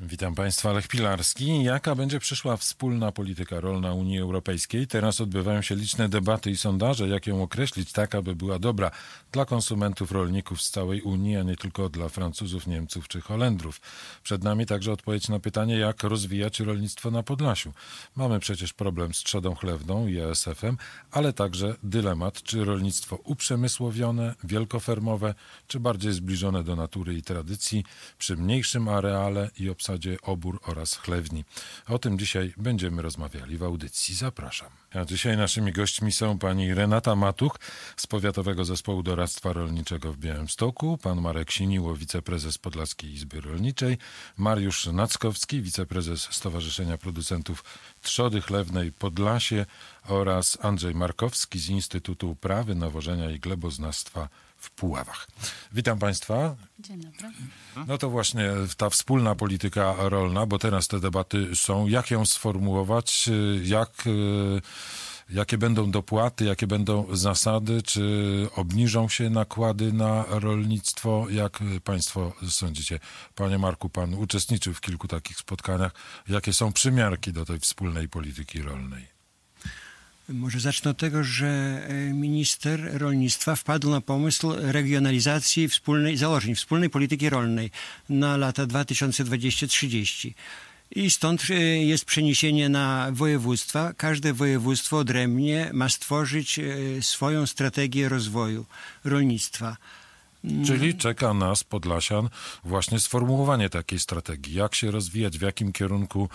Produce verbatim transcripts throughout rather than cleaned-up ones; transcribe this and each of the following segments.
Witam Państwa, Lech Pilarski. Jaka będzie przyszła wspólna polityka rolna Unii Europejskiej? Teraz odbywają się liczne debaty i sondaże, jak ją określić tak, aby była dobra dla konsumentów, rolników z całej Unii, a nie tylko dla Francuzów, Niemców czy Holendrów. Przed nami także odpowiedź na pytanie, jak rozwijać rolnictwo na Podlasiu. Mamy przecież problem z trzodą chlewną i E S F-em, ale także dylemat, czy rolnictwo uprzemysłowione, wielkofermowe, czy bardziej zbliżone do natury i tradycji, przy mniejszym areale i obsadzie obór oraz chlewni. O tym dzisiaj będziemy rozmawiali w audycji. Zapraszam. A dzisiaj naszymi gośćmi są pani Renata Matuch z Powiatowego Zespołu Doradztwa Rolniczego w Białymstoku, pan Marek Siniło, wiceprezes Podlaskiej Izby Rolniczej, Mariusz Nackowski, wiceprezes Stowarzyszenia Producentów Trzody Chlewnej Podlasie oraz Andrzej Markowski z Instytutu Uprawy, Nawożenia i Gleboznawstwa w Puławach. Witam Państwa. Dzień dobry. No to właśnie ta wspólna polityka rolna, bo teraz te debaty są. Jak ją sformułować? Jak, jakie będą dopłaty? Jakie będą zasady? Czy obniżą się nakłady na rolnictwo? Jak Państwo sądzicie? Panie Marku, pan uczestniczył w kilku takich spotkaniach. Jakie są przymiarki do tej wspólnej polityki rolnej? Może zacznę od tego, że minister rolnictwa wpadł na pomysł regionalizacji wspólnej, założeń wspólnej polityki rolnej na lata dwa tysiące dwudziesty do trzydziestego. I stąd jest przeniesienie na województwa. Każde województwo odrębnie ma stworzyć swoją strategię rozwoju rolnictwa. Czyli czeka nas, Podlasian, właśnie sformułowanie takiej strategii. Jak się rozwijać, w jakim kierunku,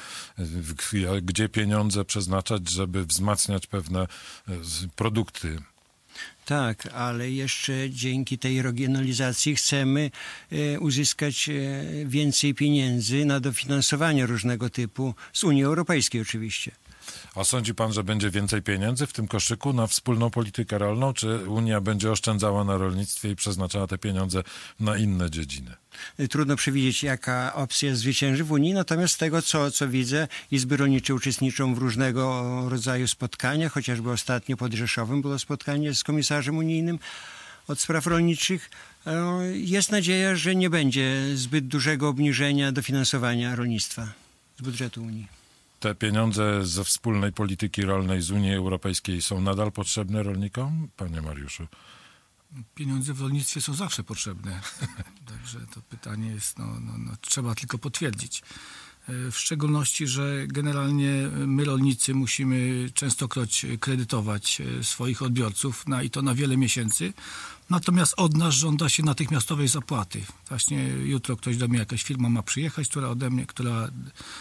gdzie pieniądze przeznaczać, żeby wzmacniać pewne produkty. Tak, ale jeszcze dzięki tej regionalizacji chcemy uzyskać więcej pieniędzy na dofinansowanie różnego typu, z Unii Europejskiej oczywiście. A sądzi pan, że będzie więcej pieniędzy w tym koszyku na wspólną politykę rolną, czy Unia będzie oszczędzała na rolnictwie i przeznaczała te pieniądze na inne dziedziny? Trudno przewidzieć, jaka opcja zwycięży w Unii, natomiast z tego, co, co widzę, Izby Rolnicze uczestniczą w różnego rodzaju spotkaniach, chociażby ostatnio pod Rzeszowem było spotkanie z komisarzem unijnym od spraw rolniczych. Jest nadzieja, że nie będzie zbyt dużego obniżenia dofinansowania rolnictwa z budżetu Unii. Te pieniądze ze wspólnej polityki rolnej z Unii Europejskiej są nadal potrzebne rolnikom, panie Mariuszu? Pieniądze w rolnictwie są zawsze potrzebne. Także to pytanie jest, no, no, no, trzeba tylko potwierdzić. W szczególności, że generalnie my rolnicy musimy częstokroć kredytować swoich odbiorców na, i to na wiele miesięcy. Natomiast od nas żąda się natychmiastowej zapłaty. Właśnie jutro ktoś do mnie, jakaś firma ma przyjechać, która ode mnie, która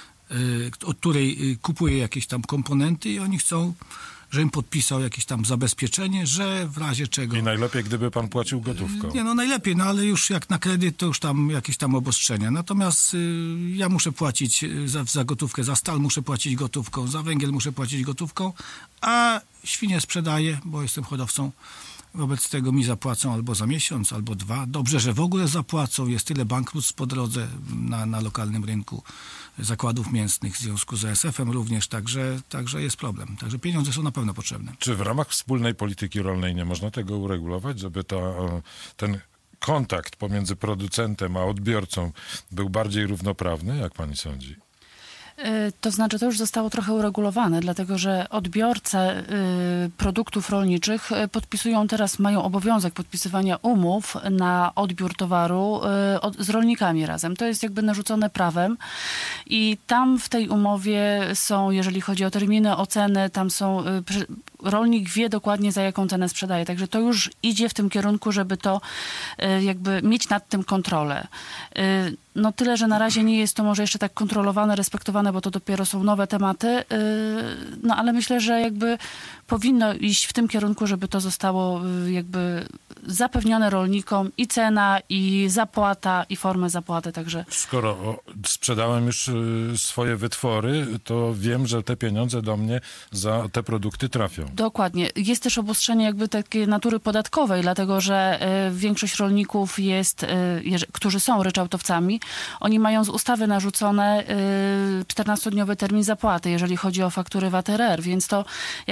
od której kupuje jakieś tam komponenty i oni chcą, żebym podpisał jakieś tam zabezpieczenie, że w razie czego... I najlepiej, gdyby pan płacił gotówką. Nie, no najlepiej, no ale już jak na kredyt, to już tam jakieś tam obostrzenia. Natomiast y, ja muszę płacić za, za gotówkę, za stal muszę płacić gotówką, za węgiel muszę płacić gotówką, a świnie sprzedaję, bo jestem hodowcą. Wobec tego mi zapłacą albo za miesiąc, albo dwa. Dobrze, że w ogóle zapłacą. Jest tyle bankructw po drodze na, na lokalnym rynku zakładów mięsnych w związku z E S F-em również, także, także jest problem. Także pieniądze są na pewno potrzebne. Czy w ramach wspólnej polityki rolnej nie można tego uregulować, żeby ta, ten kontakt pomiędzy producentem a odbiorcą był bardziej równoprawny, jak pani sądzi? To znaczy, to już zostało trochę uregulowane, dlatego że odbiorcy produktów rolniczych podpisują teraz, mają obowiązek podpisywania umów na odbiór towaru z rolnikami razem. To jest jakby narzucone prawem i tam w tej umowie są, jeżeli chodzi o terminy, oceny, tam są, rolnik wie dokładnie, za jaką cenę sprzedaje. Także to już idzie w tym kierunku, żeby to jakby mieć nad tym kontrolę. No tyle, że na razie nie jest to może jeszcze tak kontrolowane, respektowane, bo to dopiero są nowe tematy, no ale myślę, że jakby powinno iść w tym kierunku, żeby to zostało jakby zapewnione rolnikom i cena, i zapłata, i formę zapłaty, także... Skoro sprzedałem już swoje wytwory, to wiem, że te pieniądze do mnie za te produkty trafią. Dokładnie. Jest też obostrzenie jakby takiej natury podatkowej, dlatego że większość rolników jest, którzy są ryczałtowcami, oni mają z ustawy narzucone czternastodniowy termin zapłaty, jeżeli chodzi o faktury V A T, R R, więc to jakby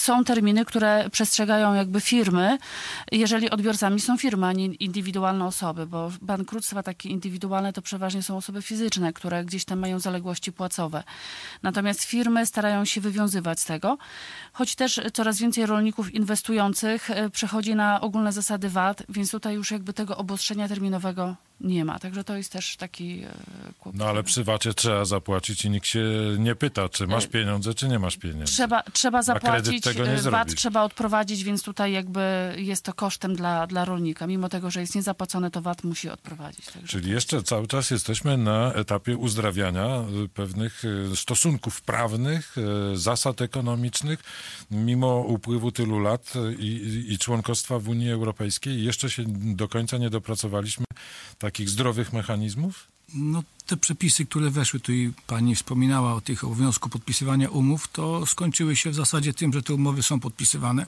są terminy, które przestrzegają jakby firmy, jeżeli odbiorcami są firmy, a nie indywidualne osoby, bo bankructwa takie indywidualne to przeważnie są osoby fizyczne, które gdzieś tam mają zaległości płacowe. Natomiast firmy starają się wywiązywać z tego, choć też coraz więcej rolników inwestujących przechodzi na ogólne zasady V A T, więc tutaj już jakby tego obostrzenia terminowego nie ma. Także to jest też taki kłopot. No ale przy wacie trzeba zapłacić i nikt się nie pyta, czy masz pieniądze, czy nie masz pieniędzy. Trzeba, trzeba zapłacić, tego nie V A T zrobisz. trzeba odprowadzić, więc tutaj jakby jest to kosztem dla, dla rolnika. Mimo tego, że jest niezapłacone, to V A T musi odprowadzić. Także Czyli jeszcze cały czas jesteśmy na etapie uzdrawiania y, pewnych y, stosunków prawnych, y, zasad ekonomicznych, mimo upływu tylu lat y, i, i członkostwa w Unii Europejskiej. Jeszcze się do końca nie dopracowaliśmy takich zdrowych mechanizmów? No, te przepisy, które weszły, tu i pani wspominała o tych obowiązku podpisywania umów, to skończyły się w zasadzie tym, że te umowy są podpisywane,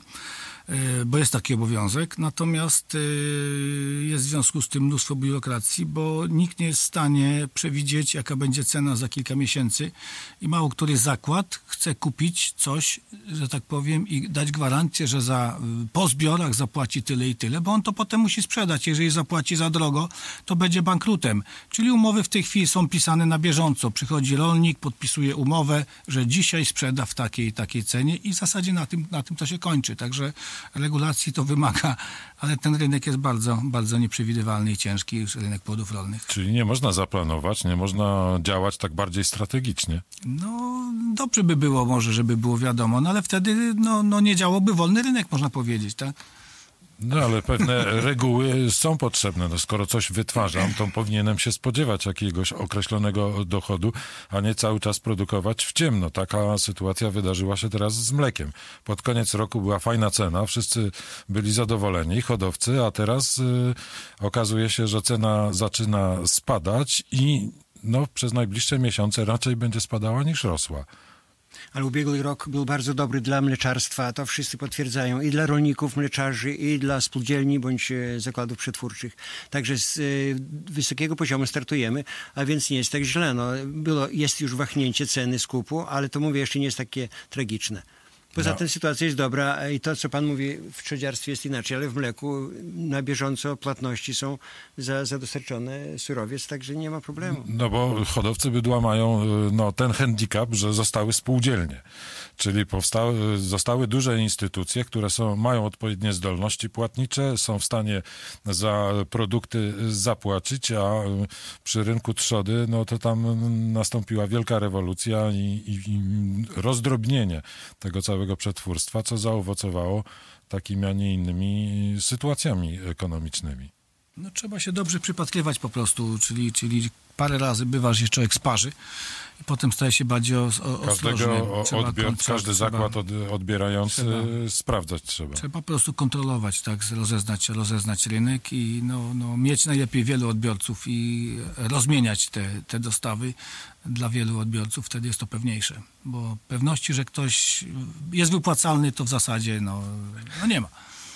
bo jest taki obowiązek. Natomiast jest w związku z tym mnóstwo biurokracji, bo nikt nie jest w stanie przewidzieć, jaka będzie cena za kilka miesięcy i mało który zakład chce kupić coś, że tak powiem, i dać gwarancję, że za, po zbiorach zapłaci tyle i tyle, bo on to potem musi sprzedać. Jeżeli zapłaci za drogo, to będzie bankrutem. Czyli umowy w tej chwili są pisane na bieżąco. Przychodzi rolnik, podpisuje umowę, że dzisiaj sprzeda w takiej i takiej cenie i w zasadzie na tym, na tym to się kończy. Także regulacji to wymaga, ale ten rynek jest bardzo, bardzo nieprzewidywalny i ciężki, już rynek płodów rolnych. Czyli nie można zaplanować, nie można działać tak bardziej strategicznie. No, dobrze by było może, żeby było wiadomo, no ale wtedy no, no nie działałby wolny rynek, można powiedzieć, tak? No ale pewne reguły są potrzebne. No, skoro coś wytwarzam, to powinienem się spodziewać jakiegoś określonego dochodu, a nie cały czas produkować w ciemno. Taka sytuacja wydarzyła się teraz z mlekiem. Pod koniec roku była fajna cena, wszyscy byli zadowoleni, hodowcy, a teraz y, okazuje się, że cena zaczyna spadać i no, przez najbliższe miesiące raczej będzie spadała niż rosła. Ale ubiegły rok był bardzo dobry dla mleczarstwa, to wszyscy potwierdzają, i dla rolników, mleczarzy, i dla spółdzielni bądź e, zakładów przetwórczych. Także z e, wysokiego poziomu startujemy, a więc nie jest tak źle. No, było, jest już wahnięcie ceny skupu, ale to mówię, jeszcze nie jest takie tragiczne. Poza No. tym sytuacja jest dobra i to, co pan mówi, w trzodziarstwie jest inaczej, ale w mleku na bieżąco płatności są za, za dostarczony surowiec, także nie ma problemu. No bo hodowcy bydła mają y, no, ten handicap, że zostały spółdzielnie. Czyli powstały, zostały duże instytucje, które są, mają odpowiednie zdolności płatnicze, są w stanie za produkty zapłacić, a y, przy rynku trzody, no to tam nastąpiła wielka rewolucja i, i, i rozdrobnienie tego całego przetwórstwa, co zaowocowało takimi, a nie innymi sytuacjami ekonomicznymi. No trzeba się dobrze przypatrywać po prostu, czyli, czyli parę razy bywa, że się człowiek sparzy i potem staje się bardziej o, o, ostrożny. Każdego Trzeba odbior, kon- każdy trzeba- zakład od, odbierający trzeba- sprawdzać trzeba. Trzeba po prostu kontrolować, tak, rozeznać, rozeznać rynek i no, no, mieć najlepiej wielu odbiorców i rozmieniać te, te dostawy dla wielu odbiorców, wtedy jest to pewniejsze. Bo pewności, że ktoś jest wypłacalny, to w zasadzie no, no nie ma.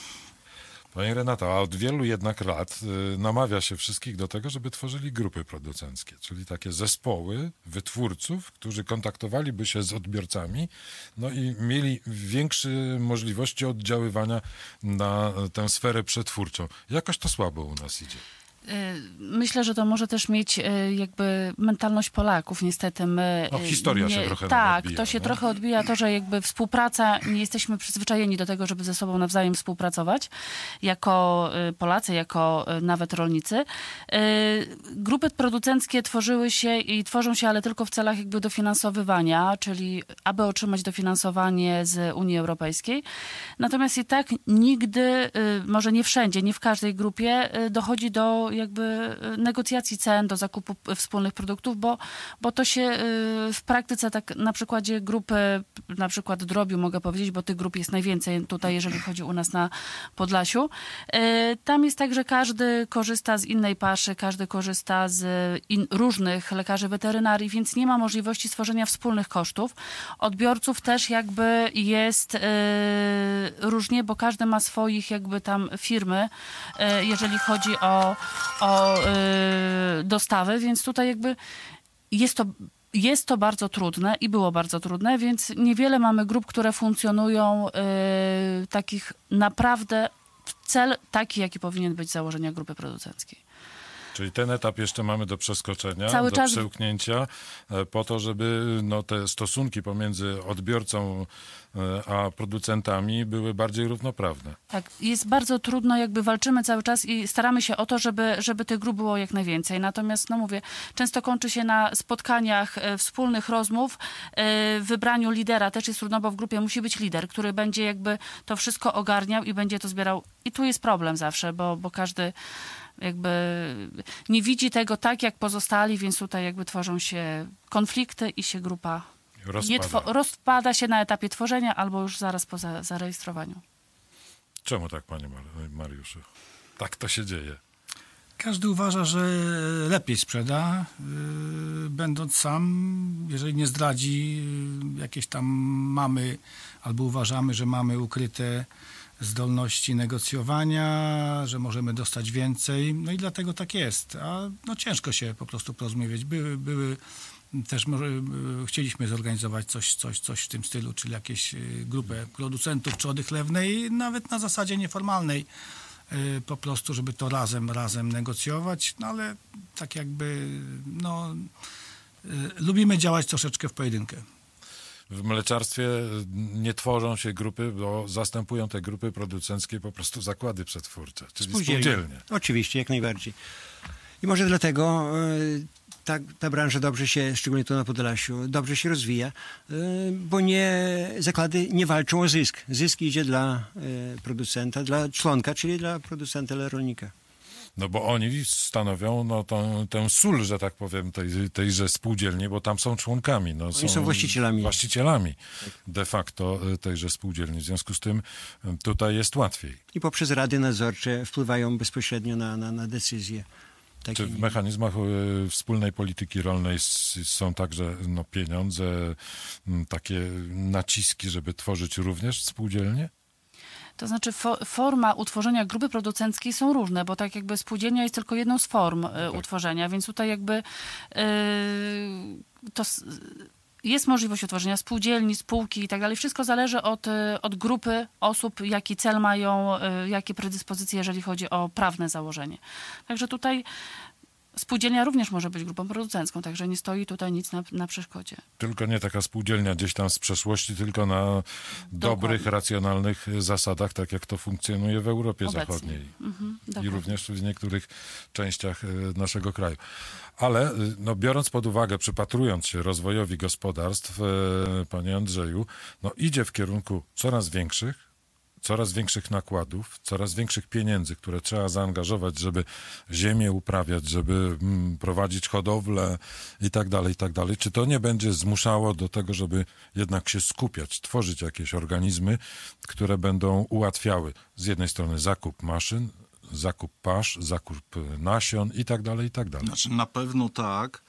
Pani Renata, a od wielu jednak lat y, namawia się wszystkich do tego, żeby tworzyli grupy producenckie, czyli takie zespoły wytwórców, którzy kontaktowaliby się z odbiorcami, no i mieli większe możliwości oddziaływania na tę sferę przetwórczą. Jakoś to słabo u nas idzie. Myślę, że to może też mieć e, jakby mentalność Polaków. Niestety my... No, e, historia się trochę nam Tak, odbija, to się nie? trochę odbija to, że jakby współpraca, nie jesteśmy przyzwyczajeni do tego, żeby ze sobą nawzajem współpracować, jako e, Polacy, jako e, nawet rolnicy. E, Grupy producenckie tworzyły się i tworzą się, ale tylko w celach jakby dofinansowywania, czyli aby otrzymać dofinansowanie z Unii Europejskiej. Natomiast i tak nigdy, e, może nie wszędzie, nie w każdej grupie e, dochodzi do jakby negocjacji cen, do zakupu wspólnych produktów, bo, bo to się w praktyce, tak na przykładzie grupy, na przykład drobiu mogę powiedzieć, bo tych grup jest najwięcej tutaj, jeżeli chodzi u nas na Podlasiu. Tam jest tak, że każdy korzysta z innej paszy, każdy korzysta z in, różnych lekarzy weterynarii, więc nie ma możliwości stworzenia wspólnych kosztów. Odbiorców też jakby jest e, różnie, bo każdy ma swoich jakby tam firmy, e, jeżeli chodzi o o y, dostawy, więc tutaj jakby jest to jest to bardzo trudne i było bardzo trudne, więc niewiele mamy grup, które funkcjonują yy, takich naprawdę w cel taki, jaki powinien być założenia grupy producenckiej. Czyli ten etap jeszcze mamy do przeskoczenia, Cały do czas- przełknięcia, e, po to, żeby no, te stosunki pomiędzy odbiorcą e, a producentami były bardziej równoprawne. Tak, jest bardzo trudno, jakby walczymy cały czas i staramy się o to, żeby, żeby tych grup było jak najwięcej. Natomiast, no mówię, często kończy się na spotkaniach e, wspólnych rozmów, e, w wybraniu lidera też jest trudno, bo w grupie musi być lider, który będzie jakby to wszystko ogarniał i będzie to zbierał. I tu jest problem zawsze, bo, bo każdy jakby nie widzi tego tak, jak pozostali, więc tutaj jakby tworzą się konflikty i się grupa Rozpada. nie two- rozpada się na etapie tworzenia albo już zaraz po za- zarejestrowaniu. Czemu tak, panie Mar- Mariuszu? Tak to się dzieje. Każdy uważa, że lepiej sprzeda, yy, będąc sam, jeżeli nie zdradzi yy, jakieś tam mamy, albo uważamy, że mamy ukryte zdolności negocjowania, że możemy dostać więcej, no i dlatego tak jest. A no ciężko się po prostu porozumieć. Były, były też może, y, chcieliśmy zorganizować coś, coś, coś w tym stylu, czyli jakieś y, grupę producentów trzody chlewnej, nawet na zasadzie nieformalnej, y, po prostu, żeby to razem, razem negocjować, no ale tak jakby, no, y, lubimy działać troszeczkę w pojedynkę. W mleczarstwie nie tworzą się grupy, bo zastępują te grupy producenckie po prostu zakłady przetwórcze, czyli spółdzielnie. Oczywiście, jak najbardziej. I może dlatego y, ta, ta branża dobrze się, szczególnie tu na Podlasiu, dobrze się rozwija, y, bo nie, zakłady nie walczą o zysk. Zysk idzie dla y, producenta, dla członka, czyli dla producenta, dla rolnika. No bo oni stanowią no, tą, tę sól, że tak powiem, tej, tejże spółdzielni, bo tam są członkami. No, Oni są właścicielami. Właścicielami de facto tejże spółdzielni. W związku z tym tutaj jest łatwiej. I poprzez rady nadzorcze wpływają bezpośrednio na, na, na decyzje. Takie Czy w nie- mechanizmach y, wspólnej polityki rolnej s- są także no, pieniądze, m, takie naciski, żeby tworzyć również spółdzielnie? To znaczy fo- forma utworzenia grupy producenckiej są różne, bo tak jakby spółdzielnia jest tylko jedną z form e, utworzenia, więc tutaj jakby e, to s- jest możliwość utworzenia spółdzielni, spółki i tak dalej. Wszystko zależy od, e, od grupy osób, jaki cel mają, e, jakie predyspozycje, jeżeli chodzi o prawne założenie. Także tutaj spółdzielnia również może być grupą producencką, także nie stoi tutaj nic na, na przeszkodzie. Tylko nie taka spółdzielnia gdzieś tam z przeszłości, tylko na dobrych, racjonalnych zasadach, tak jak to funkcjonuje w Europie Obecnie. Zachodniej. Mhm, I dokładnie. również w niektórych częściach e, naszego kraju. Ale e, no, biorąc pod uwagę, przypatrując się rozwojowi gospodarstw, e, panie Andrzeju, no, idzie w kierunku coraz większych, coraz większych nakładów, coraz większych pieniędzy, które trzeba zaangażować, żeby ziemię uprawiać, żeby mm, prowadzić hodowlę i tak dalej, i tak dalej. Czy to nie będzie zmuszało do tego, żeby jednak się skupiać, tworzyć jakieś organizmy, które będą ułatwiały z jednej strony zakup maszyn, zakup pasz, zakup nasion i tak dalej, i tak dalej. Znaczy, na pewno tak.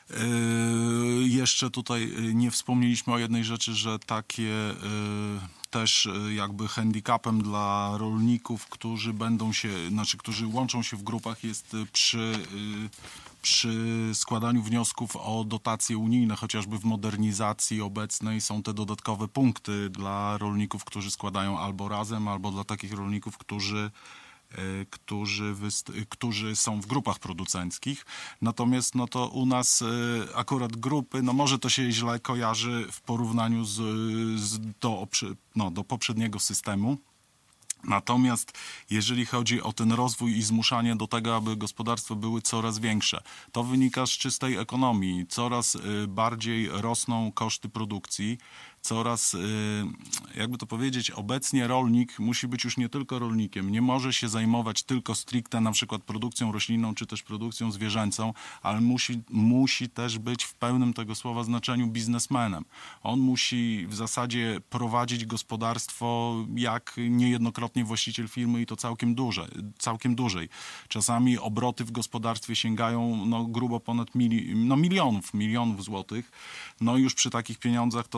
Yy, jeszcze tutaj nie wspomnieliśmy o jednej rzeczy, że takie yy, też yy, jakby handicapem dla rolników, którzy będą się, znaczy, którzy łączą się w grupach, jest yy, przy, yy, przy składaniu wniosków o dotacje unijne, chociażby w modernizacji obecnej są te dodatkowe punkty dla rolników, którzy składają albo razem, albo dla takich rolników, którzy Którzy, wyst- którzy są w grupach producenckich. Natomiast no to u nas y, akurat grupy, no może to się źle kojarzy w porównaniu z, z do, oprze- no, do poprzedniego systemu. Natomiast jeżeli chodzi o ten rozwój i zmuszanie do tego, aby gospodarstwa były coraz większe, to wynika z czystej ekonomii. Coraz y, bardziej rosną koszty produkcji, coraz, y, jakby to powiedzieć, obecnie rolnik musi być już nie tylko rolnikiem, nie może się zajmować tylko stricte na przykład produkcją roślinną, czy też produkcją zwierzęcą, ale musi, musi też być w pełnym tego słowa znaczeniu biznesmenem. On musi w zasadzie prowadzić gospodarstwo jak niejednokrotnie właściciel firmy i to całkiem duże, całkiem dużej. Czasami obroty w gospodarstwie sięgają no, grubo ponad mili, no, milionów, milionów złotych. No już przy takich pieniądzach to są poważne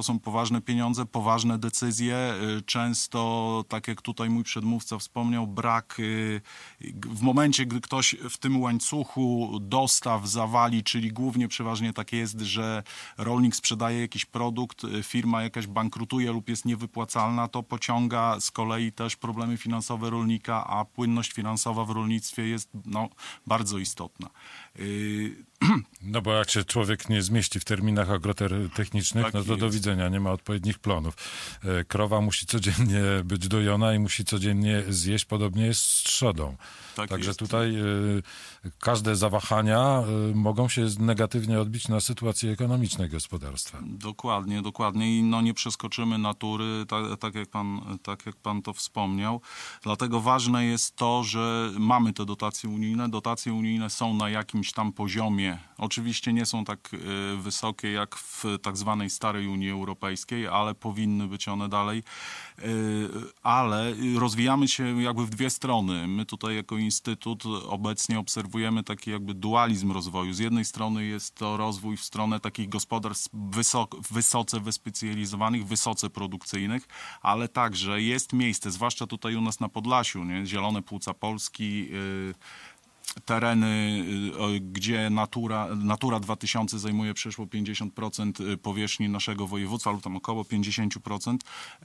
poważne pieniądze, poważne decyzje. Często, tak jak tutaj mój przedmówca wspomniał, brak w momencie, gdy ktoś w tym łańcuchu dostaw zawali, czyli głównie przeważnie tak jest, że rolnik sprzedaje jakiś produkt, firma jakaś bankrutuje lub jest niewypłacalna, to pociąga z kolei też problemy finansowe rolnika, a płynność finansowa w rolnictwie jest no, bardzo istotna. No bo jak się człowiek nie zmieści w terminach agrotechnicznych, Tak no to jest. do widzenia, nie ma odpowiednich plonów. E, Krowa musi codziennie być dojona i musi codziennie zjeść, podobnie jest z trzodą. Tak Także jest. tutaj e, każde zawahania e, mogą się negatywnie odbić na sytuacji ekonomicznej gospodarstwa. Dokładnie, dokładnie i no nie przeskoczymy natury, tak, tak, jak pan, tak jak pan to wspomniał. Dlatego ważne jest to, że mamy te dotacje unijne. Dotacje unijne są na jakimś tam poziomie. Oczywiście nie są tak y, wysokie jak w tak zwanej starej Unii Europejskiej, ale powinny być one dalej. Y, ale rozwijamy się jakby w dwie strony. My tutaj jako Instytut obecnie obserwujemy taki jakby dualizm rozwoju. Z jednej strony jest to rozwój w stronę takich gospodarstw wysoko, wysoce wyspecjalizowanych, wysoce produkcyjnych, ale także jest miejsce, zwłaszcza tutaj u nas na Podlasiu, nie? Zielone płuca Polski, yy, tereny, gdzie Natura, Natura dwa tysiące zajmuje przeszło pięćdziesiąt procent powierzchni naszego województwa, lub tam około pięćdziesiąt procent.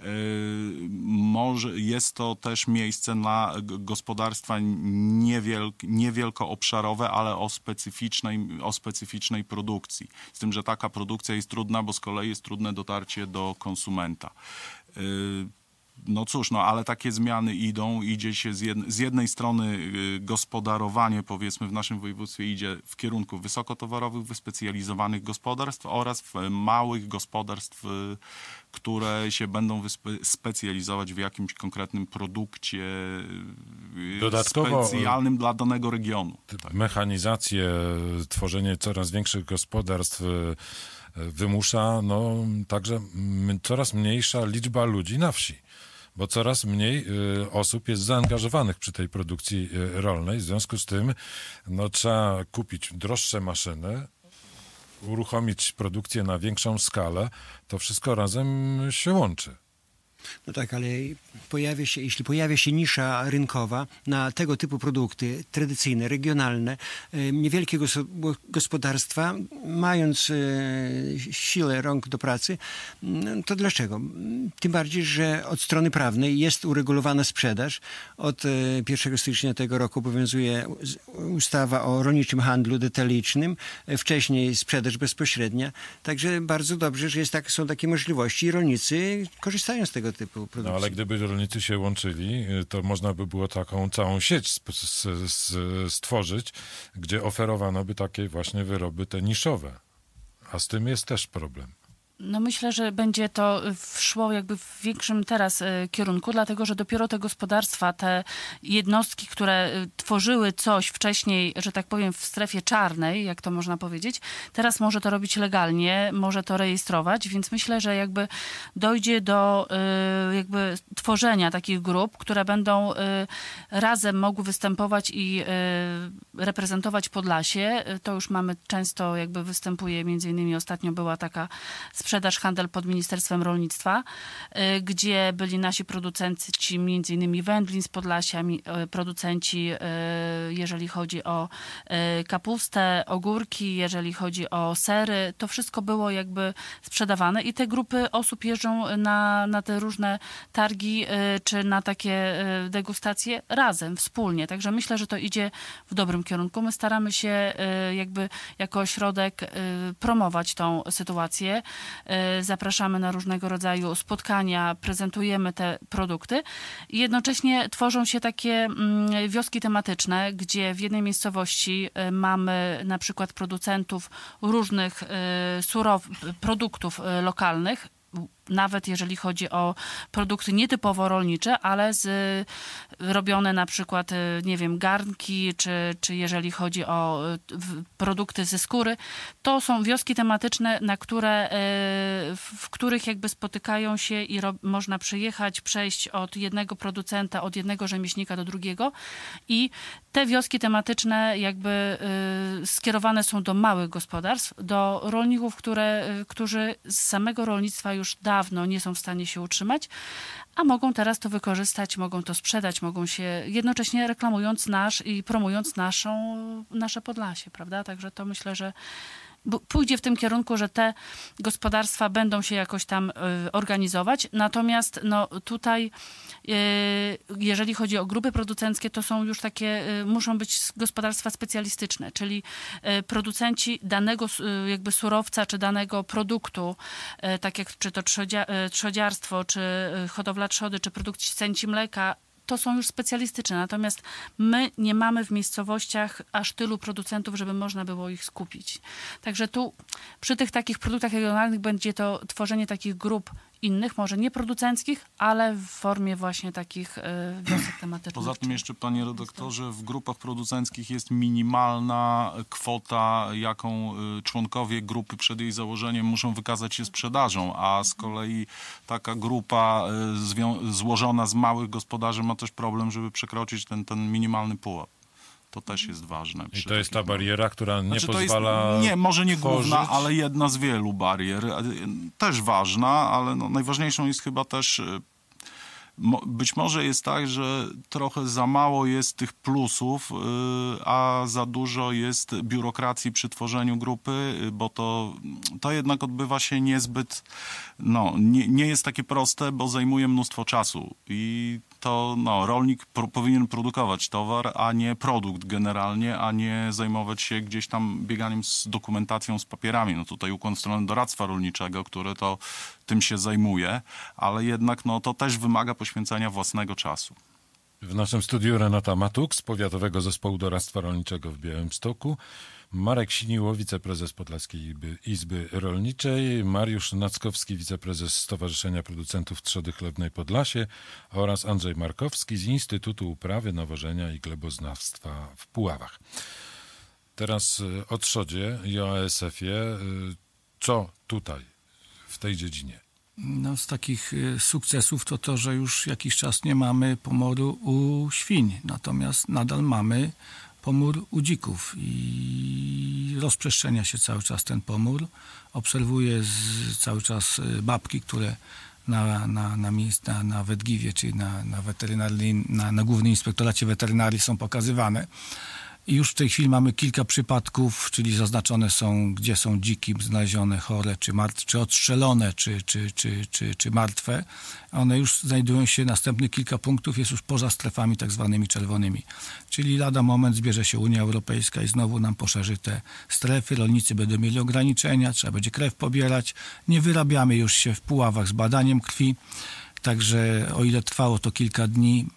Może jest to też miejsce na gospodarstwa niewielk, niewielkoobszarowe, ale o specyficznej, o specyficznej produkcji. Z tym, że taka produkcja jest trudna, bo z kolei jest trudne dotarcie do konsumenta. No cóż, no ale takie zmiany idą, idzie się z, jed, z jednej strony y, gospodarowanie, powiedzmy, w naszym województwie idzie w kierunku wysokotowarowych, wyspecjalizowanych gospodarstw oraz w małych gospodarstw, y, które się będą wyspe- specjalizować w jakimś konkretnym produkcie y, Dodatkowo, specjalnym dla danego regionu. Tak. Mechanizację, tworzenie coraz większych gospodarstw y, wymusza no, także m, coraz mniejsza liczba ludzi na wsi. Bo coraz mniej y, osób jest zaangażowanych przy tej produkcji y, rolnej. W związku z tym no, trzeba kupić droższe maszyny, uruchomić produkcję na większą skalę. To wszystko razem się łączy. No tak, ale pojawia się, jeśli pojawia się nisza rynkowa na tego typu produkty tradycyjne, regionalne, niewielkie gospodarstwa, mając siłę rąk do pracy, to dlaczego? Tym bardziej, że od strony prawnej jest uregulowana sprzedaż. Od pierwszego stycznia tego roku obowiązuje ustawa o rolniczym handlu detalicznym, wcześniej sprzedaż bezpośrednia. Także bardzo dobrze, że jest tak, są takie możliwości i rolnicy korzystają z tego typu produkcji. No ale gdyby rolnicy się łączyli, to można by było taką całą sieć sp- s- s- stworzyć, gdzie oferowano by takie właśnie wyroby te niszowe. A z tym jest też problem. No myślę, że będzie to szło jakby w większym teraz y, kierunku, dlatego że dopiero te gospodarstwa, te jednostki, które y, tworzyły coś wcześniej, że tak powiem, w strefie czarnej, jak to można powiedzieć, teraz może to robić legalnie, może to rejestrować, więc myślę, że jakby dojdzie do y, jakby tworzenia takich grup, które będą y, razem mogły występować i y, reprezentować Podlasie. To już mamy często, jakby występuje, między innymi ostatnio była taka sprzedaż, handel pod Ministerstwem Rolnictwa, y, gdzie byli nasi producenci, między innymi wędlin z Podlasia, mi, y, producenci, y, jeżeli chodzi o y, kapustę, ogórki, jeżeli chodzi o sery, to wszystko było jakby sprzedawane i te grupy osób jeżdżą na, na te różne targi, y, czy na takie y, degustacje razem, wspólnie. Także myślę, że to idzie w dobrym kierunku. My staramy się y, jakby jako ośrodek y, promować tą sytuację. Zapraszamy na różnego rodzaju spotkania, prezentujemy te produkty i jednocześnie tworzą się takie wioski tematyczne, gdzie w jednej miejscowości mamy na przykład producentów różnych surow- produktów lokalnych, nawet jeżeli chodzi o produkty nietypowo rolnicze, ale z, robione na przykład, nie wiem, garnki, czy, czy jeżeli chodzi o w, produkty ze skóry, to są wioski tematyczne, na które, w których jakby spotykają się i ro, można przyjechać, przejść od jednego producenta, od jednego rzemieślnika do drugiego i te wioski tematyczne jakby y, skierowane są do małych gospodarstw, do rolników, które, y, którzy z samego rolnictwa już już dawno nie są w stanie się utrzymać, a mogą teraz to wykorzystać, mogą to sprzedać, mogą się jednocześnie reklamując nasz i promując naszą, nasze Podlasie, prawda? Także to myślę, że pójdzie w tym kierunku, że te gospodarstwa będą się jakoś tam y, organizować. Natomiast no, tutaj, y, jeżeli chodzi o grupy producenckie, to są już takie, y, muszą być gospodarstwa specjalistyczne, czyli y, producenci danego y, jakby surowca, czy danego produktu, y, tak jak czy to trzodzia, y, trzodziarstwo, czy y, hodowla trzody, czy producenci mleka, to są już specjalistyczne. Natomiast my nie mamy w miejscowościach aż tylu producentów, żeby można było ich skupić. Także tu przy tych takich produktach regionalnych będzie to tworzenie takich grup innych, może nie producenckich, ale w formie właśnie takich y, wiosek tematycznych. Poza tym jeszcze, panie redaktorze, w grupach producenckich jest minimalna kwota, jaką y, członkowie grupy przed jej założeniem muszą wykazać się sprzedażą, a z kolei taka grupa y, zwią- złożona z małych gospodarzy ma też problem, żeby przekroczyć ten, ten minimalny pułap. To też jest ważne. I to jest ta bariera, która nie Znaczy, to pozwala jest, nie, może nie tworzyć. główna, ale jedna z wielu barier. Też ważna, ale no, najważniejszą jest chyba też... Być może jest tak, że trochę za mało jest tych plusów, a za dużo jest biurokracji przy tworzeniu grupy, bo to, to jednak odbywa się niezbyt, no, nie, nie jest takie proste, bo zajmuje mnóstwo czasu i to no, rolnik pro, powinien produkować towar, a nie produkt generalnie, a nie zajmować się gdzieś tam bieganiem z dokumentacją, z papierami. No tutaj ukłon w stronę doradztwa rolniczego, które to tym się zajmuje, ale jednak no, to też wymaga poświęcenia własnego czasu. W naszym studiu Renata Matuk z Powiatowego Zespołu Doradztwa Rolniczego w Białymstoku, Marek Siniło, wiceprezes Podlaskiej Izby Rolniczej, Mariusz Nackowski, wiceprezes Stowarzyszenia Producentów Trzody Chlewnej Podlasie oraz Andrzej Markowski z Instytutu Uprawy, Nawożenia i Gleboznawstwa w Puławach. Teraz o trzodzie i o A S F-ie. Co tutaj, w tej dziedzinie? No, z takich sukcesów to to, że już jakiś czas nie mamy pomoru u świń, natomiast nadal mamy pomór u dzików i rozprzestrzenia się cały czas ten pomór. Obserwuję z, cały czas babki, które na, na, na, na, na Wedgiwie, czyli na, na, weterynarii, na, na Głównym Inspektoracie Weterynarii są pokazywane. I już w tej chwili mamy kilka przypadków, czyli zaznaczone są, gdzie są dziki znalezione chore, czy, martwe, czy odstrzelone, czy, czy, czy, czy, czy martwe. One już znajdują się, następnych kilka punktów jest już poza strefami tak zwanymi czerwonymi. Czyli lada moment zbierze się Unia Europejska i znowu nam poszerzy te strefy. Rolnicy będą mieli ograniczenia, trzeba będzie krew pobierać. Nie wyrabiamy już się w Puławach z badaniem krwi, także o ile trwało to kilka dni,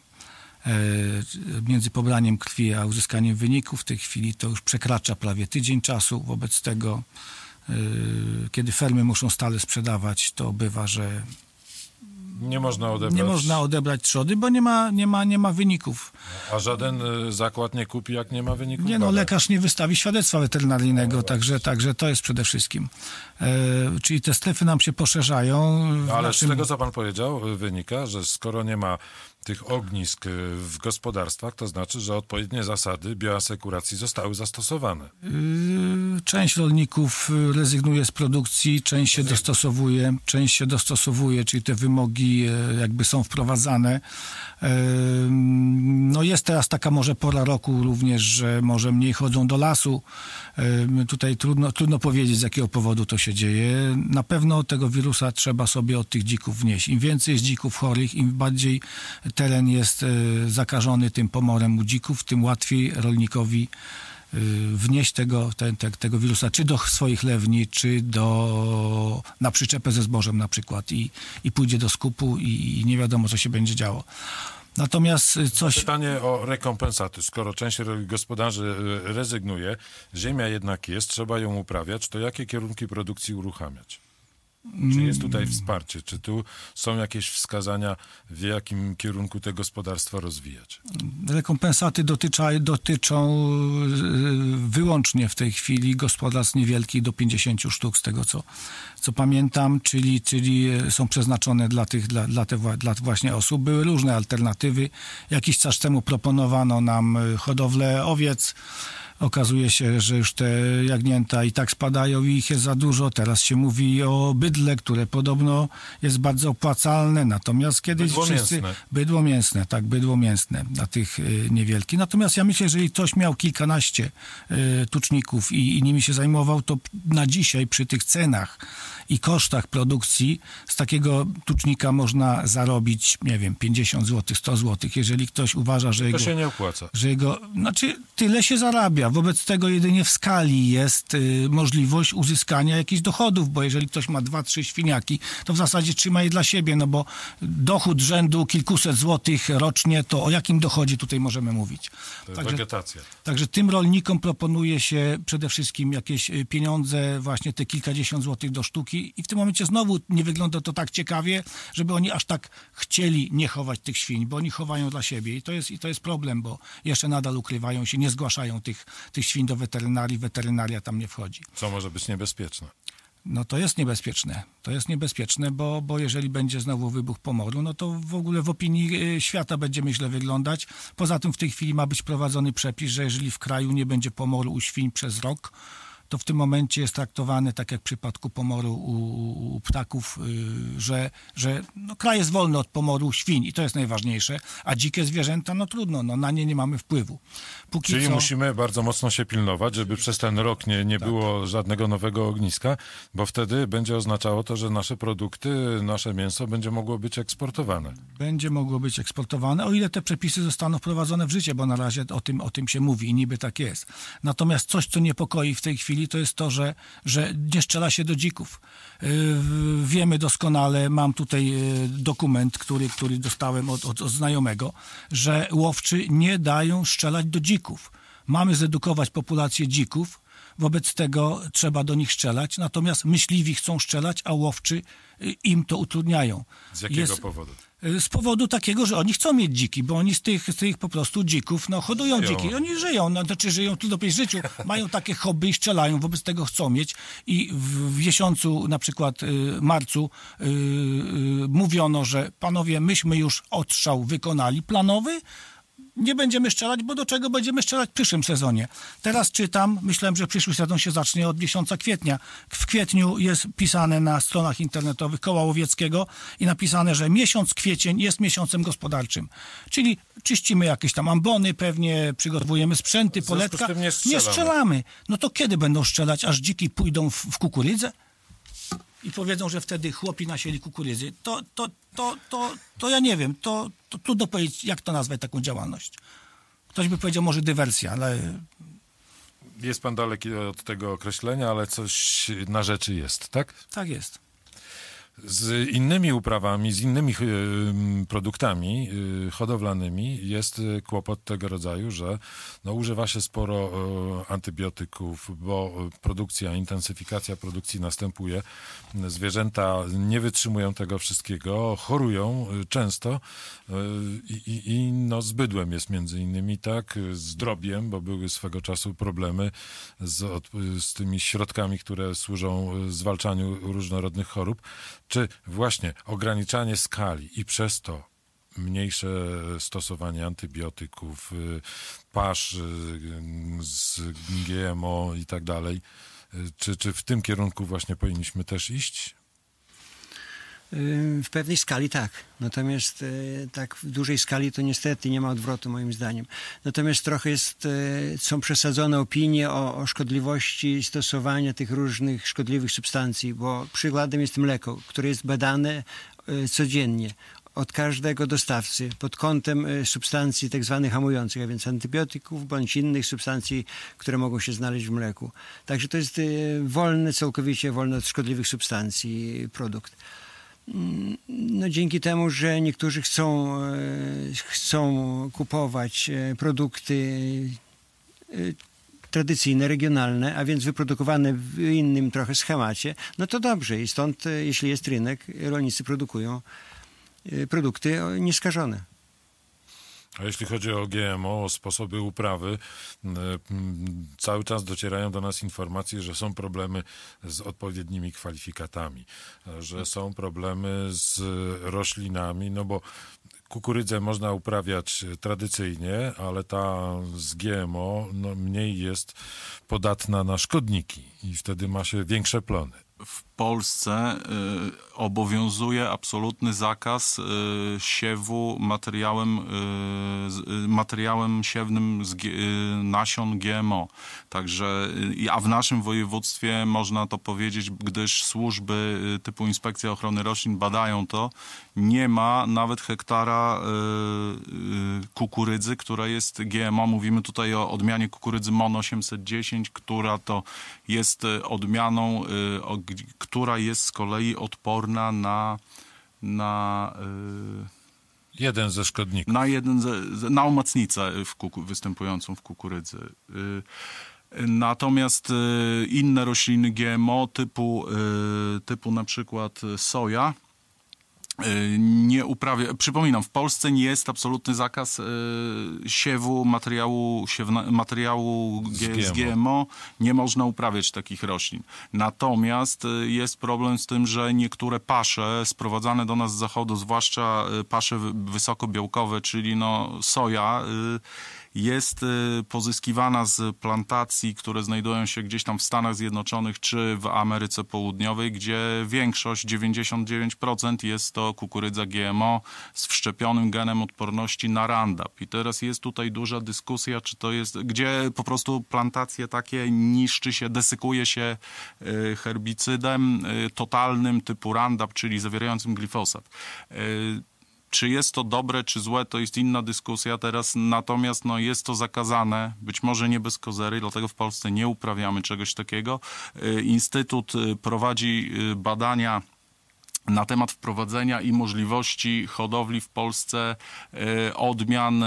między pobraniem krwi a uzyskaniem wyników w tej chwili to już przekracza prawie tydzień czasu. Wobec tego, kiedy fermy muszą stale sprzedawać, to bywa, że Nie można odebrać. nie można odebrać trzody, bo nie ma, nie ma, nie ma wyników. A żaden zakład nie kupi, jak nie ma wyników? Nie, no badań. lekarz nie wystawi świadectwa weterynaryjnego, no, także, także to jest przede wszystkim. E, czyli te strefy nam się poszerzają. W Ale naszym... z tego, co pan powiedział, wynika, że skoro nie ma tych ognisk w gospodarstwach, to znaczy, że odpowiednie zasady bioasekuracji zostały zastosowane. Część rolników rezygnuje z produkcji, część się dostosowuje, część się dostosowuje, czyli te wymogi jakby są wprowadzane. No jest teraz taka może pora roku również, że może mniej chodzą do lasu. Tutaj trudno, trudno powiedzieć, z jakiego powodu to się dzieje. Na pewno tego wirusa trzeba sobie od tych dzików wnieść. Im więcej jest dzików chorych, im bardziej teren jest zakażony tym pomorem u dzików, tym łatwiej rolnikowi wnieść tego, te, te, tego wirusa, czy do swoich chlewni, czy do, na przyczepę ze zbożem na przykład i, i pójdzie do skupu i, i nie wiadomo, co się będzie działo. Natomiast coś... Pytanie o rekompensaty. Skoro część gospodarzy rezygnuje, ziemia jednak jest, trzeba ją uprawiać, to jakie kierunki produkcji uruchamiać? Czy jest tutaj wsparcie? Czy tu są jakieś wskazania, w jakim kierunku te gospodarstwa rozwijać? Rekompensaty dotycza, dotyczą wyłącznie w tej chwili gospodarstw niewielkich do pięćdziesięciu sztuk, z tego co, co pamiętam, czyli, czyli są przeznaczone dla tych, dla, dla, te, dla właśnie osób. Były różne alternatywy. Jakiś czas temu proponowano nam hodowlę owiec. okazuje się, że już te jagnięta i tak spadają i ich jest za dużo. Teraz się mówi o bydle, które podobno jest bardzo opłacalne, natomiast kiedyś Bydło wszyscy... mięsne. Bydło mięsne, tak, bydło mięsne na tych y, niewielkich. Natomiast ja myślę, że jeżeli ktoś miał kilkanaście y, tuczników i, i nimi się zajmował, to na dzisiaj przy tych cenach i kosztach produkcji z takiego tucznika można zarobić, nie wiem, pięćdziesiąt złotych, sto złotych. Jeżeli ktoś uważa, że To jego... się nie opłaca. że jego, znaczy tyle się zarabia. Wobec tego jedynie w skali jest y, możliwość uzyskania jakichś dochodów, bo jeżeli ktoś ma dwa, trzy świniaki, to w zasadzie trzyma je dla siebie, no bo dochód rzędu kilkuset złotych rocznie, to o jakim dochodzie tutaj możemy mówić? To jest Także, wegetacja. także tym rolnikom proponuje się przede wszystkim jakieś y, pieniądze, właśnie te kilkadziesiąt złotych do sztuki i w tym momencie znowu nie wygląda to tak ciekawie, żeby oni aż tak chcieli nie chować tych świń, bo oni chowają dla siebie i to jest, i to jest problem, bo jeszcze nadal ukrywają się, nie zgłaszają tych, tych świń do weterynarii, weterynaria tam nie wchodzi. Co może być niebezpieczne. No to jest niebezpieczne. To jest niebezpieczne, bo, bo jeżeli będzie znowu wybuch pomoru, no to w ogóle w opinii y, świata będziemy źle wyglądać. Poza tym w tej chwili ma być wprowadzony przepis, że jeżeli w kraju nie będzie pomoru u świń przez rok, to w tym momencie jest traktowane, tak jak w przypadku pomoru u, u ptaków, yy, że, że no, kraj jest wolny od pomoru świń i to jest najważniejsze, a dzikie zwierzęta, no trudno, no, na nie nie mamy wpływu. Póki Czyli co, musimy bardzo mocno się pilnować, żeby przez ten rok nie, nie Tak. było żadnego nowego ogniska, bo wtedy będzie oznaczało to, że nasze produkty, nasze mięso będzie mogło być eksportowane. będzie mogło być eksportowane, o ile te przepisy zostaną wprowadzone w życie, bo na razie o tym, o tym się mówi i niby tak jest. Natomiast coś, co niepokoi w tej chwili, to jest to, że, że nie strzela się do dzików. Yy, wiemy doskonale, mam tutaj yy, dokument, który, który dostałem od, od, od znajomego, że łowczy nie dają strzelać do dzików. Mamy zedukować populację dzików, wobec tego trzeba do nich strzelać, natomiast myśliwi chcą strzelać, a łowczy yy, im to utrudniają. Z jakiego Jest- powodu? z powodu takiego, że oni chcą mieć dziki, bo oni z tych, z tych po prostu dzików, no hodują Żyją. dziki. Oni żyją, no znaczy żyją tylko w życiu, mają takie hobby i strzelają, wobec tego chcą mieć. I w, w miesiącu, na przykład y, marcu, y, y, mówiono, że panowie, myśmy już odstrzał wykonali planowy, nie będziemy strzelać, bo do czego będziemy strzelać w przyszłym sezonie. Teraz czytam, myślałem, że przyszły sezon się zacznie od miesiąca kwietnia. W kwietniu jest pisane na stronach internetowych Koła Łowieckiego i napisane, że miesiąc kwiecień jest miesiącem gospodarczym. Czyli czyścimy jakieś tam ambony, pewnie przygotowujemy sprzęty, związku z poletka. tym nie strzelamy. nie strzelamy. No to kiedy będą strzelać, aż dziki pójdą w, w kukurydzę? I powiedzą, że wtedy chłopi nasieli kukurydzy, to, to, to, to, to ja nie wiem, to, to trudno powiedzieć, jak to nazwać taką działalność. Ktoś by powiedział może dywersja, ale Jest pan daleki od tego określenia, ale coś na rzeczy jest, tak? tak jest. Z innymi uprawami, z innymi y, produktami y, hodowlanymi jest y, kłopot tego rodzaju, że no, używa się sporo y, antybiotyków, bo y, produkcja, intensyfikacja produkcji następuje. Zwierzęta nie wytrzymują tego wszystkiego, chorują y, często y, i, i no, z bydłem jest między innymi tak, z drobiem, bo były swego czasu problemy z, od, z tymi środkami, które służą y, zwalczaniu różnorodnych chorób. Czy właśnie ograniczanie skali i przez to mniejsze stosowanie antybiotyków, y, pasz y, z G M O i tak dalej, y, czy, czy w tym kierunku właśnie powinniśmy też iść? W pewnej skali tak. Natomiast e, tak w dużej skali to niestety nie ma odwrotu moim zdaniem. Natomiast trochę jest, e, są przesadzone opinie o, o szkodliwości stosowania tych różnych szkodliwych substancji, bo przykładem jest mleko, które jest badane e, codziennie od każdego dostawcy pod kątem e, substancji tak zwanych hamujących, a więc antybiotyków bądź innych substancji, które mogą się znaleźć w mleku. Także to jest e, wolny, całkowicie wolny od szkodliwych substancji produkt. No, dzięki temu, że niektórzy chcą, e, chcą kupować e, produkty e, tradycyjne, regionalne, a więc wyprodukowane w innym trochę schemacie, no to dobrze. I stąd, e, jeśli jest rynek, rolnicy produkują e, produkty o- nieskażone. A jeśli chodzi o G M O, o sposoby uprawy, y, mm, cały czas docierają do nas informacje, że są problemy z odpowiednimi kwalifikatami, że są problemy z roślinami, no bo kukurydzę można uprawiać tradycyjnie, ale ta z G M O no, mniej jest podatna na szkodniki i wtedy ma się większe plony. W Polsce y, obowiązuje absolutny zakaz y, siewu materiałem, y, z, y, materiałem siewnym z G, y, nasion G M O. Także, y, a w naszym województwie można to powiedzieć, gdyż służby y, typu Inspekcja Ochrony Roślin badają to, nie ma nawet hektara y, y, kukurydzy, która jest G M O. Mówimy tutaj o odmianie kukurydzy MON osiemset dziesięć, która to jest odmianą, y, o, która jest z kolei odporna na na, yy, jeden ze szkodników. na jeden ze, na omacnicę w kuku, występującą w kukurydzy. Yy, natomiast yy, inne rośliny G M O typu, yy, typu na przykład soja nie uprawia. Przypominam, w Polsce nie jest absolutny zakaz y, siewu materiału, siewna, materiału G, z G M O. Nie można uprawiać takich roślin. Natomiast y, jest problem z tym, że niektóre pasze sprowadzane do nas z zachodu, zwłaszcza y, pasze wysokobiałkowe, czyli no soja, y, jest pozyskiwana z plantacji, które znajdują się gdzieś tam w Stanach Zjednoczonych czy w Ameryce Południowej, gdzie większość, dziewięćdziesiąt dziewięć procent jest to kukurydza G M O z wszczepionym genem odporności na Roundup. I teraz jest tutaj duża dyskusja, czy to jest, gdzie po prostu plantacje takie niszczy się, desykuje się herbicydem totalnym typu Roundup, czyli zawierającym glifosat. Czy jest to dobre, czy złe, to jest inna dyskusja teraz, natomiast no, jest to zakazane, być może nie bez kozery, dlatego w Polsce nie uprawiamy czegoś takiego. Instytut prowadzi badania na temat wprowadzenia i możliwości hodowli w Polsce odmian,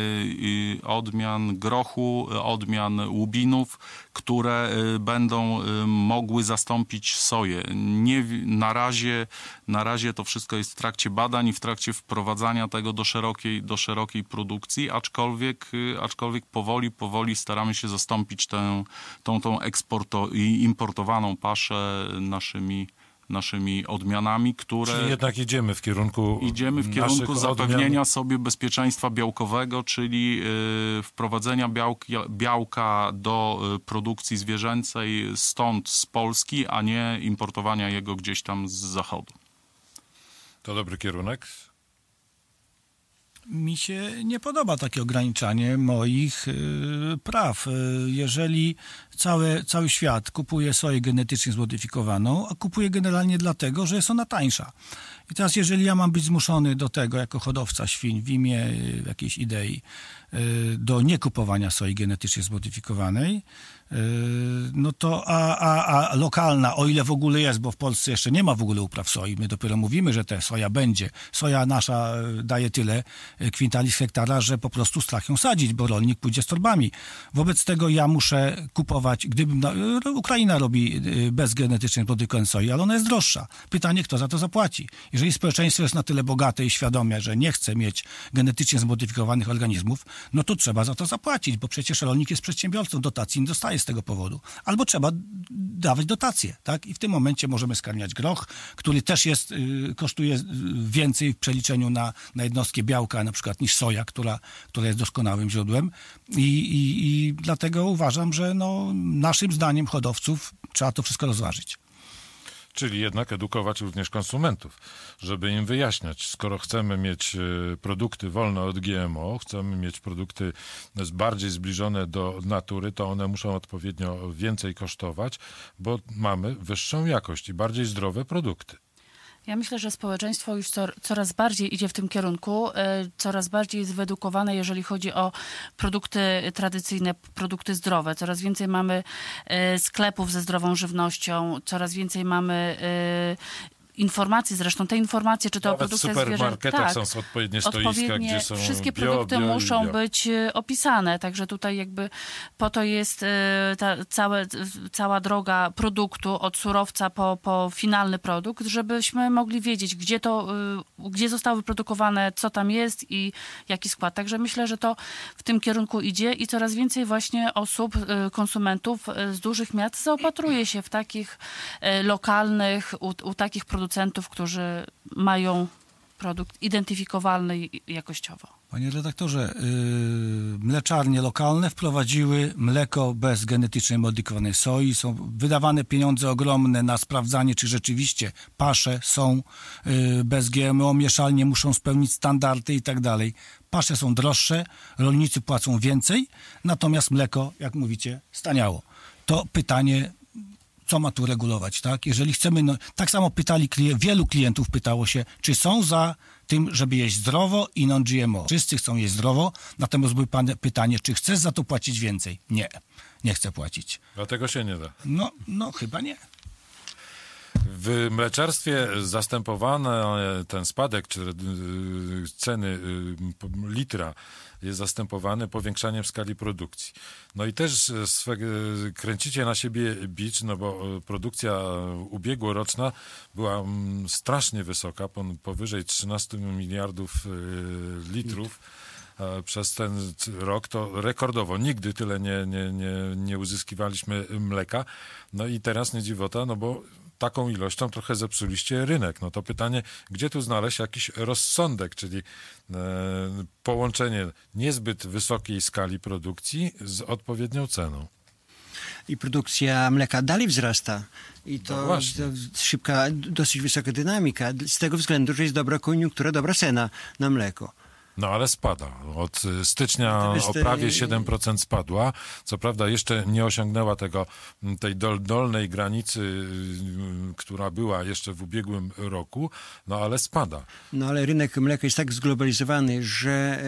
odmian grochu, odmian łubinów, które będą mogły zastąpić soję. Nie, na razie, na razie to wszystko jest w trakcie badań i w trakcie wprowadzania tego do szerokiej, do szerokiej produkcji, aczkolwiek, aczkolwiek powoli, powoli staramy się zastąpić tę, tą, tą eksporto, i importowaną paszę naszymi naszymi odmianami, które... Czyli jednak idziemy w kierunku Idziemy w kierunku zapewnienia odmian... sobie bezpieczeństwa białkowego, czyli y, wprowadzenia białki, białka do y, produkcji zwierzęcej stąd z Polski, a nie importowania jego gdzieś tam z zachodu. To dobry kierunek? Mi się nie podoba takie ograniczanie moich y, praw. Y, jeżeli cały, cały świat kupuje soję genetycznie zmodyfikowaną, a kupuje generalnie dlatego, że jest ona tańsza. I teraz jeżeli ja mam być zmuszony do tego, jako hodowca świń, w imię y, jakiejś idei, y, do niekupowania soi genetycznie zmodyfikowanej, y, no to a, a, a lokalna, o ile w ogóle jest, bo w Polsce jeszcze nie ma w ogóle upraw soi, my dopiero mówimy, że ta soja będzie. Soja nasza daje tyle kwintali z hektara, że po prostu strach ją sadzić, bo rolnik pójdzie z torbami. Wobec tego ja muszę kupować, gdybym, no, Ukraina robi bez genetycznie zmodyfikowanej soi, ale ona jest droższa. Pytanie, kto za to zapłaci? Jeżeli społeczeństwo jest na tyle bogate i świadome, że nie chce mieć genetycznie zmodyfikowanych organizmów, no to trzeba za to zapłacić, bo przecież rolnik jest przedsiębiorcą, dotacji nie dostaje z tego powodu. Albo trzeba dawać dotacje, tak? I w tym momencie możemy skarmiać groch, który też jest, y, kosztuje więcej w przeliczeniu na, na jednostkę białka, na przykład niż soja, która, która jest doskonałym źródłem. I, i, i dlatego uważam, że no, naszym zdaniem hodowców trzeba to wszystko rozważyć. Czyli jednak edukować również konsumentów, żeby im wyjaśniać, skoro chcemy mieć produkty wolne od G M O, chcemy mieć produkty bardziej zbliżone do natury, to one muszą odpowiednio więcej kosztować, bo mamy wyższą jakość i bardziej zdrowe produkty. Ja myślę, że społeczeństwo już co, coraz bardziej idzie w tym kierunku, y, coraz bardziej jest wyedukowane, jeżeli chodzi o produkty tradycyjne, produkty zdrowe. Coraz więcej mamy y, sklepów ze zdrową żywnością, coraz więcej mamy y, informacji, zresztą te informacje, czy to Nawet o produktach w supermarketach zwierzęcych, są odpowiednie stoiska, odpowiednie, gdzie są wszystkie bio, produkty bio i muszą bio. być y, opisane, także tutaj jakby po to jest y, ta całe, cała droga produktu od surowca po, po finalny produkt, żebyśmy mogli wiedzieć, gdzie to, y, gdzie zostało wyprodukowane, co tam jest i jaki skład. Także myślę, że to w tym kierunku idzie i coraz więcej właśnie osób, y, konsumentów y, z dużych miast zaopatruje się w takich y, lokalnych, u, u takich producentów, którzy mają produkt identyfikowalny i- jakościowo. Panie redaktorze, yy, mleczarnie lokalne wprowadziły mleko bez genetycznie modyfikowanej soi. Są wydawane pieniądze ogromne na sprawdzanie, czy rzeczywiście pasze są yy, bez G M O, mieszalnie muszą spełnić standardy i tak dalej. Pasze są droższe, rolnicy płacą więcej, natomiast mleko, jak mówicie, staniało. To pytanie, co ma tu regulować, tak? Jeżeli chcemy, no, tak samo pytali, klient, wielu klientów pytało się, czy są za tym, żeby jeść zdrowo i non-G M O. Wszyscy chcą jeść zdrowo, natomiast było pan- pytanie, czy chcesz za to płacić więcej? Nie, nie chcę płacić. Dlatego się nie da. No, no chyba nie. W mleczarstwie zastępowany ten spadek, czy y, ceny y, p- litra jest zastępowany powiększaniem skali produkcji. No i też swe, kręcicie na siebie bicz, no bo y, produkcja ubiegłoroczna była mm, strasznie wysoka, pon- powyżej trzynaście miliardów y, litrów. e, Przez ten c- rok to rekordowo. Nigdy tyle nie, nie, nie, nie uzyskiwaliśmy mleka. No i teraz nie dziwota, no bo taką ilością trochę zepsuliście rynek. No to pytanie, gdzie tu znaleźć jakiś rozsądek, czyli e, połączenie niezbyt wysokiej skali produkcji z odpowiednią ceną. I produkcja mleka dalej wzrasta. I to, No właśnie. to szybka, dosyć wysoka dynamika, z tego względu, że jest dobra koniunktura, dobra cena na mleko. No ale spada. Od y, stycznia Natomiast, o prawie e, siedem procent spadła. Co prawda jeszcze nie osiągnęła tego, m, tej dol, dolnej granicy, y, która była jeszcze w ubiegłym roku, no ale spada. No ale rynek mleka jest tak zglobalizowany, że e,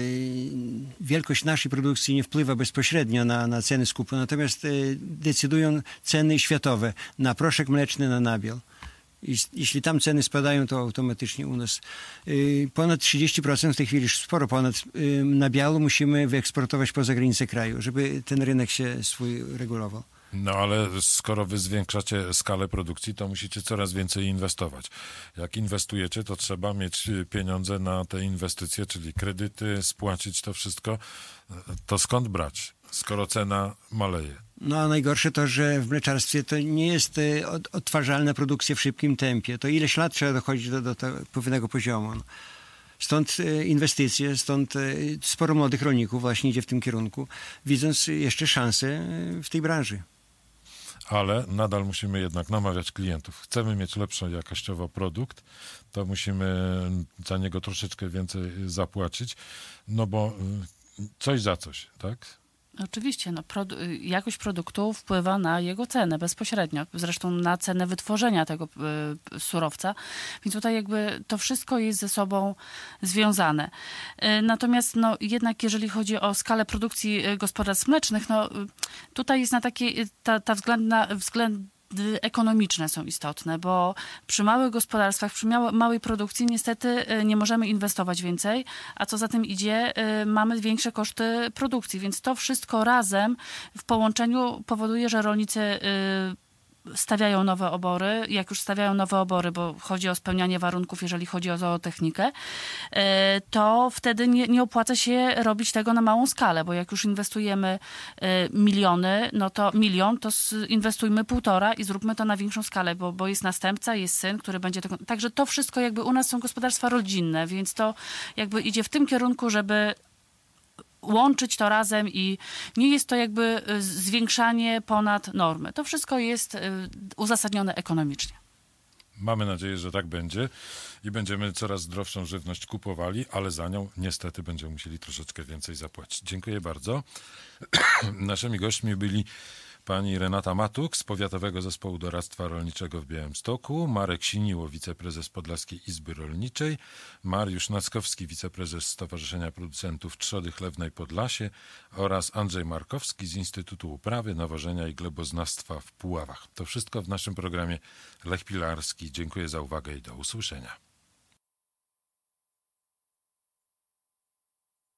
wielkość naszej produkcji nie wpływa bezpośrednio na, na ceny skupu, natomiast e, decydują ceny światowe na proszek mleczny, na nabiał. I, jeśli tam ceny spadają, to automatycznie u nas y, ponad trzydzieści procent, w tej chwili już sporo ponad y, nabiału musimy wyeksportować poza granice kraju, żeby ten rynek się swój regulował. No ale skoro wy zwiększacie skalę produkcji, to musicie coraz więcej inwestować. Jak inwestujecie, to trzeba mieć pieniądze na te inwestycje, czyli kredyty, spłacić to wszystko. To skąd brać, skoro cena maleje? No a najgorsze to, że w mleczarstwie to nie jest y, od, odtwarzalna produkcja w szybkim tempie. To ileś lat trzeba dochodzić do, do tego pewnego poziomu. No. Stąd y, inwestycje, stąd y, sporo młodych rolników właśnie idzie w tym kierunku, widząc jeszcze szanse y, w tej branży. Ale nadal musimy jednak namawiać klientów. Chcemy mieć lepszy jakościowo produkt, to musimy za niego troszeczkę więcej zapłacić, no bo y, coś za coś, tak? Oczywiście, no, produ- jakość produktu wpływa na jego cenę bezpośrednio, zresztą na cenę wytworzenia tego y, surowca, więc tutaj jakby to wszystko jest ze sobą związane. Y, natomiast no, jednak jeżeli chodzi o skalę produkcji y, gospodarstw mlecznych, no, y, tutaj jest na takie, y, ta, ta względna, względna ekonomiczne są istotne, bo przy małych gospodarstwach, przy miał- małej produkcji niestety y, nie możemy inwestować więcej, a co za tym idzie, y, mamy większe koszty produkcji, więc to wszystko razem w połączeniu powoduje, że rolnicy y, stawiają nowe obory. Jak już stawiają nowe obory, bo chodzi o spełnianie warunków, jeżeli chodzi o zootechnikę, e, to wtedy nie, nie opłaca się robić tego na małą skalę, bo jak już inwestujemy e, miliony, no to milion, to s- inwestujmy półtora i zróbmy to na większą skalę, bo, bo jest następca, jest syn, który będzie tego... Także to wszystko jakby u nas są gospodarstwa rodzinne, więc to jakby idzie w tym kierunku, żeby łączyć to razem i nie jest to jakby y, zwiększanie ponad normy. To wszystko jest y, uzasadnione ekonomicznie. Mamy nadzieję, że tak będzie i będziemy coraz zdrowszą żywność kupowali, ale za nią niestety będziemy musieli troszeczkę więcej zapłacić. Dziękuję bardzo. Naszymi gośćmi byli pani Renata Matuk z Powiatowego Zespołu Doradztwa Rolniczego w Białymstoku, Marek Siniło, wiceprezes Podlaskiej Izby Rolniczej, Mariusz Nackowski, wiceprezes Stowarzyszenia Producentów Trzody Chlewnej Podlasie oraz Andrzej Markowski z Instytutu Uprawy, Nawożenia i Gleboznawstwa w Puławach. To wszystko w naszym programie Lech Pilarski. Dziękuję za uwagę i do usłyszenia.